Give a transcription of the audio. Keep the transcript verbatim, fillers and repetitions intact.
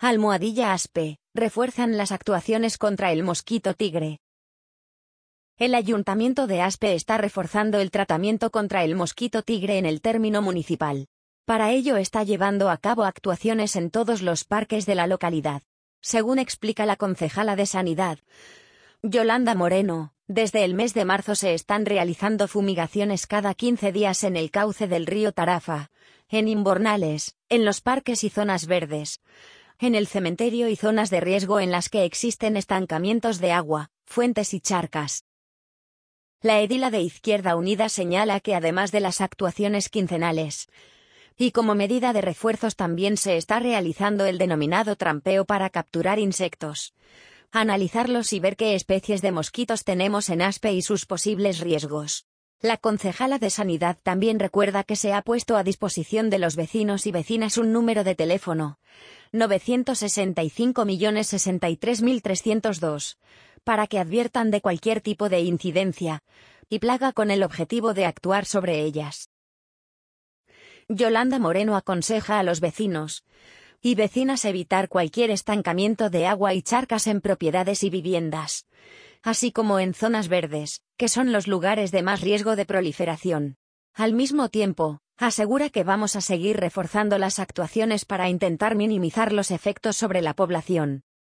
Almohadilla Aspe, refuerzan las actuaciones contra el mosquito tigre. El Ayuntamiento de Aspe está reforzando el tratamiento contra el mosquito tigre en el término municipal. Para ello está llevando a cabo actuaciones en todos los parques de la localidad. Según explica la concejala de Sanidad, Yolanda Moreno, desde el mes de marzo se están realizando fumigaciones cada quince días en el cauce del río Tarafa, en invernales, en los parques y zonas verdes, en el cementerio y zonas de riesgo en las que existen estancamientos de agua, fuentes y charcas. La edila de Izquierda Unida señala que además de las actuaciones quincenales, y como medida de refuerzos también se está realizando el denominado trampeo para capturar insectos, analizarlos y ver qué especies de mosquitos tenemos en Aspe y sus posibles riesgos. La concejala de Sanidad también recuerda que se ha puesto a disposición de los vecinos y vecinas un número de teléfono, novecientos sesenta y cinco sesenta y tres mil trescientos dos, para que adviertan de cualquier tipo de incidencia y plaga con el objetivo de actuar sobre ellas. Yolanda Moreno aconseja a los vecinos y vecinas evitar cualquier estancamiento de agua y charcas en propiedades y viviendas, así como en zonas verdes, que son los lugares de más riesgo de proliferación. Al mismo tiempo, asegura que vamos a seguir reforzando las actuaciones para intentar minimizar los efectos sobre la población.